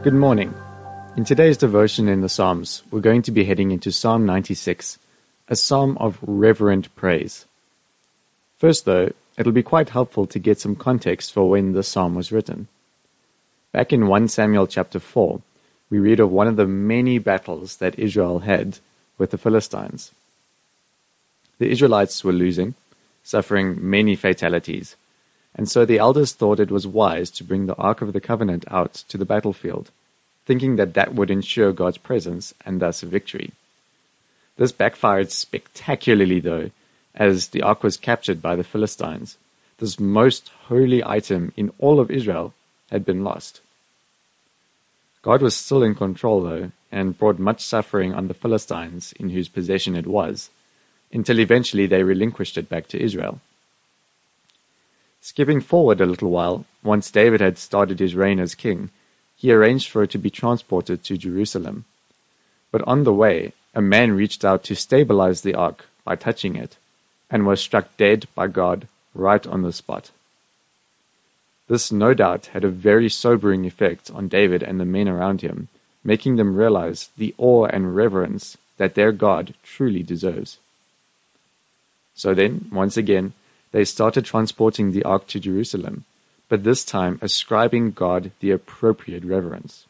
Good morning. In today's devotion in the Psalms, we're going to be heading into Psalm 96, a psalm of reverent praise. First, though, it'll be quite helpful to get some context for when this psalm was written. Back in 1 Samuel chapter 4, we read of one of the many battles that Israel had with the Philistines. The Israelites were losing, suffering many fatalities, and so the elders thought it was wise to bring the Ark of the Covenant out to the battlefield, thinking that that would ensure God's presence and thus victory. This backfired spectacularly, though, as the Ark was captured by the Philistines. This most holy item in all of Israel had been lost. God was still in control, though, and brought much suffering on the Philistines in whose possession it was, until eventually they relinquished it back to Israel. Skipping forward a little while, once David had started his reign as king, he arranged for it to be transported to Jerusalem. But on the way, a man reached out to stabilize the ark by touching it, and was struck dead by God right on the spot. This no doubt had a very sobering effect on David and the men around him, making them realize the awe and reverence that their God truly deserves. So then, once again, they started transporting the ark to Jerusalem, but this time ascribing God the appropriate reverence.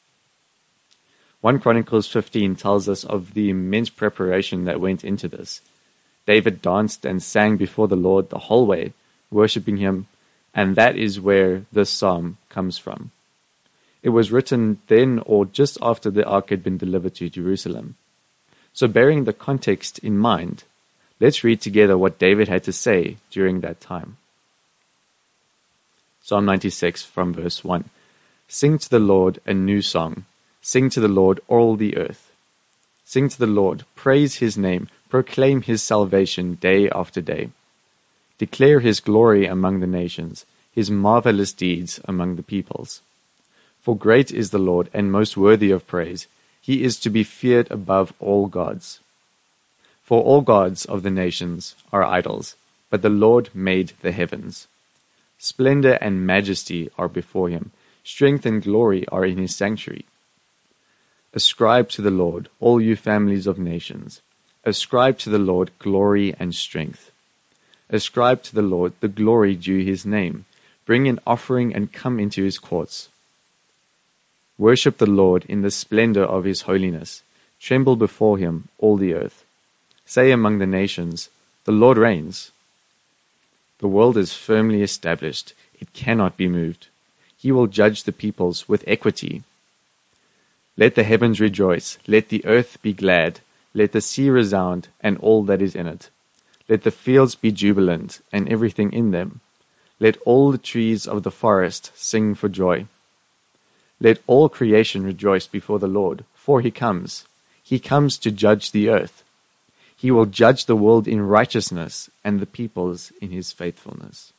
1 Chronicles 15 tells us of the immense preparation that went into this. David danced and sang before the Lord the whole way, worshipping him, and that is where this psalm comes from. It was written then or just after the ark had been delivered to Jerusalem. So bearing the context in mind, let's read together what David had to say during that time. Psalm 96 from verse 1. Sing to the Lord a new song. Sing to the Lord all the earth. Sing to the Lord, praise his name, proclaim his salvation day after day. Declare his glory among the nations, his marvelous deeds among the peoples. For great is the Lord and most worthy of praise. He is to be feared above all gods. For all gods of the nations are idols, but the Lord made the heavens. Splendor and majesty are before him. Strength and glory are in his sanctuary. Ascribe to the Lord, all you families of nations. Ascribe to the Lord glory and strength. Ascribe to the Lord the glory due his name. Bring an offering and come into his courts. Worship the Lord in the splendor of his holiness. Tremble before him, all the earth. Say among the nations, the Lord reigns. The world is firmly established. It cannot be moved. He will judge the peoples with equity. Let the heavens rejoice. Let the earth be glad. Let the sea resound and all that is in it. Let the fields be jubilant and everything in them. Let all the trees of the forest sing for joy. Let all creation rejoice before the Lord, for he comes. He comes to judge the earth. He will judge the world in righteousness and the peoples in his faithfulness.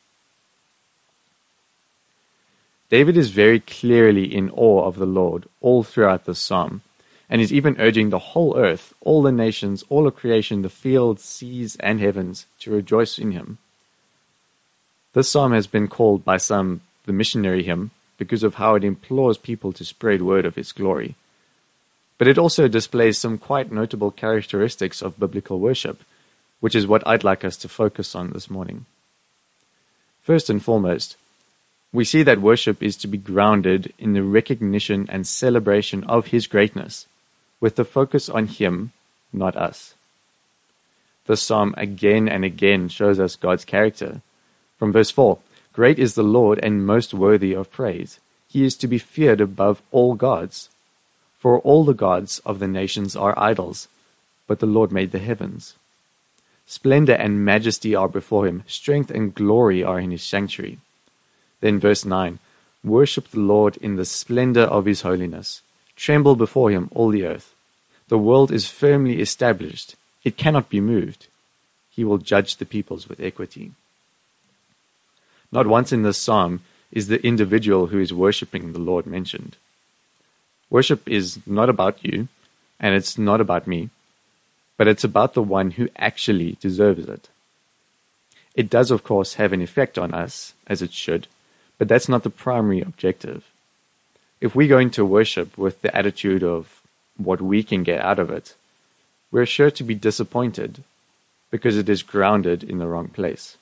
David is very clearly in awe of the Lord all throughout this psalm, and is even urging the whole earth, all the nations, all of creation, the fields, seas, and heavens, to rejoice in him. This psalm has been called by some the missionary hymn because of how it implores people to spread word of his glory. But it also displays some quite notable characteristics of biblical worship, which is what I'd like us to focus on this morning. First and foremost, we see that worship is to be grounded in the recognition and celebration of his greatness, with the focus on him, not us. This psalm again and again shows us God's character. From verse 4, great is the Lord and most worthy of praise. He is to be feared above all gods. For all the gods of the nations are idols, but the Lord made the heavens. Splendor and majesty are before him. Strength and glory are in his sanctuary. Then verse 9, worship the Lord in the splendor of his holiness. Tremble before him, all the earth. The world is firmly established. It cannot be moved. He will judge the peoples with equity. Not once in this psalm is the individual who is worshipping the Lord mentioned. Worship is not about you, and it's not about me, but it's about the one who actually deserves it. It does, of course, have an effect on us, as it should, but that's not the primary objective. If we go into worship with the attitude of what we can get out of it, we're sure to be disappointed because it is grounded in the wrong place.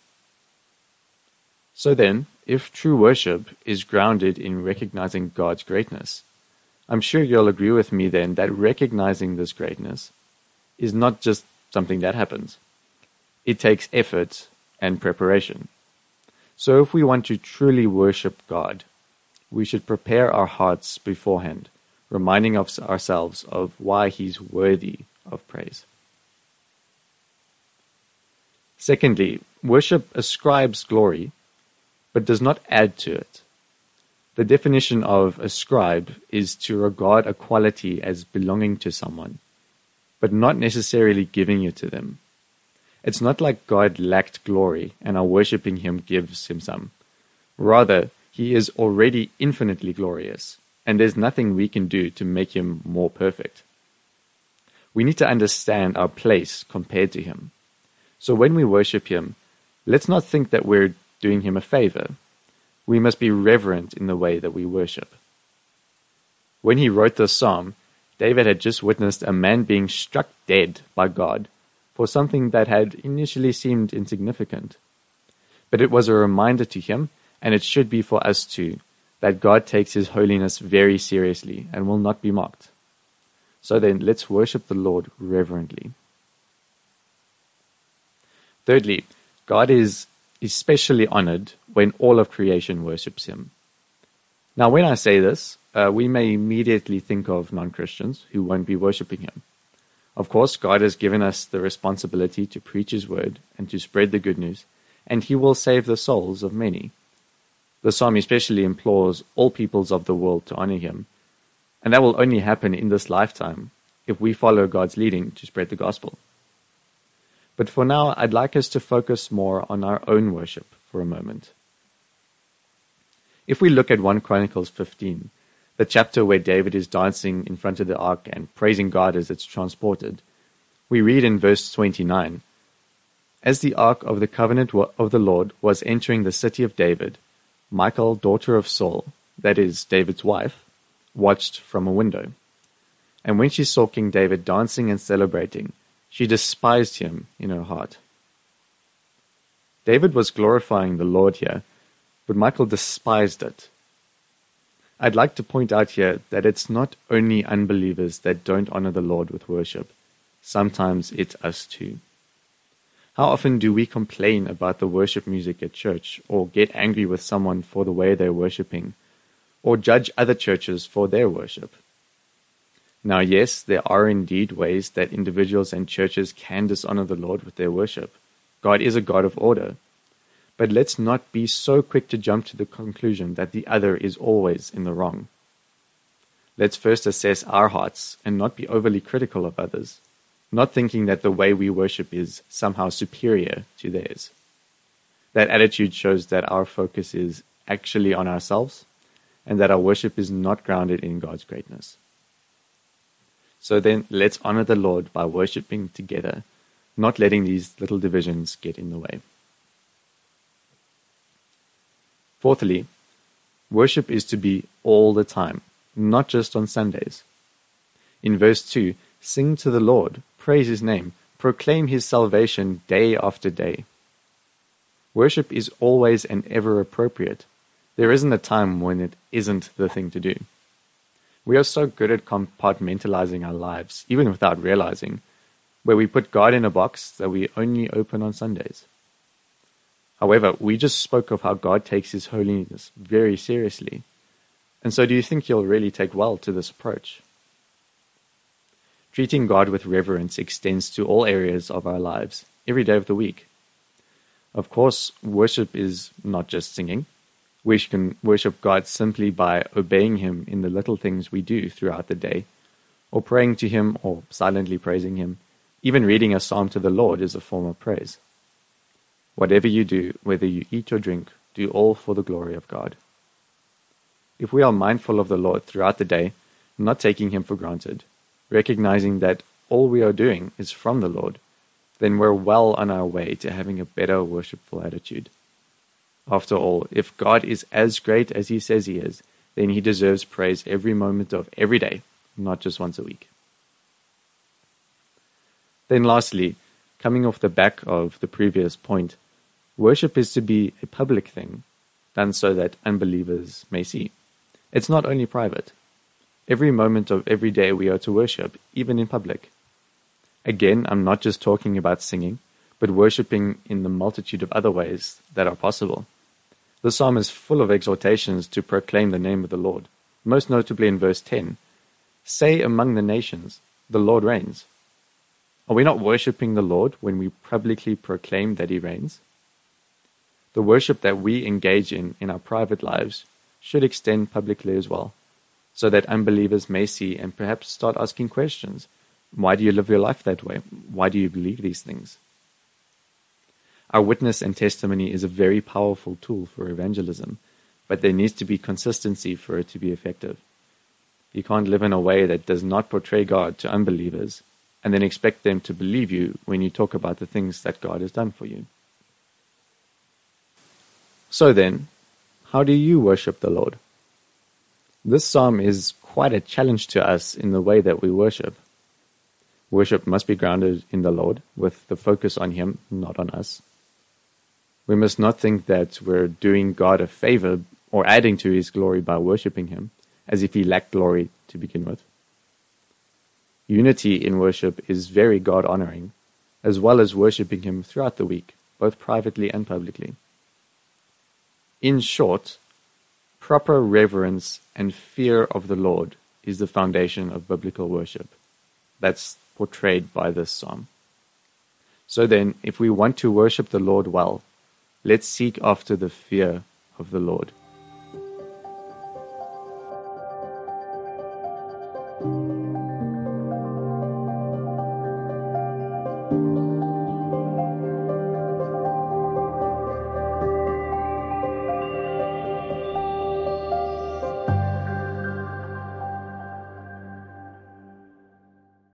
So then, if true worship is grounded in recognizing God's greatness, I'm sure you'll agree with me then that recognizing this greatness is not just something that happens. It takes effort and preparation. So if we want to truly worship God, we should prepare our hearts beforehand, reminding ourselves of why He's worthy of praise. Secondly, worship ascribes glory, but does not add to it. The definition of ascribe is to regard a quality as belonging to someone, but not necessarily giving it to them. It's not like God lacked glory and our worshipping Him gives Him some. Rather, He is already infinitely glorious, and there's nothing we can do to make Him more perfect. We need to understand our place compared to Him. So when we worship Him, let's not think that we're doing Him a favor. We must be reverent in the way that we worship. When he wrote this psalm, David had just witnessed a man being struck dead by God for something that had initially seemed insignificant. But it was a reminder to him, and it should be for us too, that God takes His holiness very seriously and will not be mocked. So then, let's worship the Lord reverently. Thirdly, God is especially honored when all of creation worships Him. Now, when I say this, we may immediately think of non-Christians who won't be worshipping Him. Of course, God has given us the responsibility to preach His word and to spread the good news, and He will save the souls of many. The psalm especially implores all peoples of the world to honor Him, and that will only happen in this lifetime if we follow God's leading to spread the gospel. But for now, I'd like us to focus more on our own worship for a moment. If we look at 1 Chronicles 15, the chapter where David is dancing in front of the ark and praising God as it's transported, we read in verse 29, "As the ark of the covenant of the Lord was entering the city of David, Michal, daughter of Saul," that is, David's wife, "watched from a window. And when she saw King David dancing and celebrating, she despised him in her heart." David was glorifying the Lord here, but Michal despised it. I'd like to point out here that it's not only unbelievers that don't honor the Lord with worship. Sometimes it's us too. How often do we complain about the worship music at church, or get angry with someone for the way they're worshiping, or judge other churches for their worship? Now, yes, there are indeed ways that individuals and churches can dishonor the Lord with their worship. God is a God of order. But let's not be so quick to jump to the conclusion that the other is always in the wrong. Let's first assess our hearts and not be overly critical of others, not thinking that the way we worship is somehow superior to theirs. That attitude shows that our focus is actually on ourselves and that our worship is not grounded in God's greatness. So then, let's honor the Lord by worshiping together, not letting these little divisions get in the way. Fourthly, worship is to be all the time, not just on Sundays. In verse 2, "Sing to the Lord, praise His name, proclaim His salvation day after day." Worship is always and ever appropriate. There isn't a time when it isn't the thing to do. We are so good at compartmentalizing our lives, even without realizing, where we put God in a box that we only open on Sundays. However, we just spoke of how God takes His holiness very seriously. And so do you think He'll really take well to this approach? Treating God with reverence extends to all areas of our lives, every day of the week. Of course, worship is not just singing. We can worship God simply by obeying Him in the little things we do throughout the day, or praying to Him, or silently praising Him. Even reading a psalm to the Lord is a form of praise. Whatever you do, whether you eat or drink, do all for the glory of God. If we are mindful of the Lord throughout the day, not taking Him for granted, recognizing that all we are doing is from the Lord, then we're well on our way to having a better worshipful attitude. After all, if God is as great as He says He is, then he deserves praise every moment of every day, not just once a week. Then lastly, coming off the back of the previous point, worship is to be a public thing, done so that unbelievers may see. It's not only private. Every moment of every day we are to worship, even in public. Again, I'm not just talking about singing, but worshipping in the multitude of other ways that are possible. The psalm is full of exhortations to proclaim the name of the Lord, most notably in verse 10. Say among the nations, the Lord reigns. Are we not worshipping the Lord when we publicly proclaim that he reigns? The worship that we engage in our private lives should extend publicly as well, so that unbelievers may see and perhaps start asking questions. Why do you live your life that way? Why do you believe these things? Our witness and testimony is a very powerful tool for evangelism, but there needs to be consistency for it to be effective. You can't live in a way that does not portray God to unbelievers and then expect them to believe you when you talk about the things that God has done for you. So then, how do you worship the Lord? This psalm is quite a challenge to us in the way that we worship. Worship must be grounded in the Lord, with the focus on him, not on us. We must not think that we're doing God a favor or adding to his glory by worshipping him, as if he lacked glory to begin with. Unity in worship is very God-honoring, as well as worshipping him throughout the week, both privately and publicly. In short, proper reverence and fear of the Lord is the foundation of biblical worship. That's portrayed by this psalm. So then, if we want to worship the Lord well, let's seek after the fear of the Lord.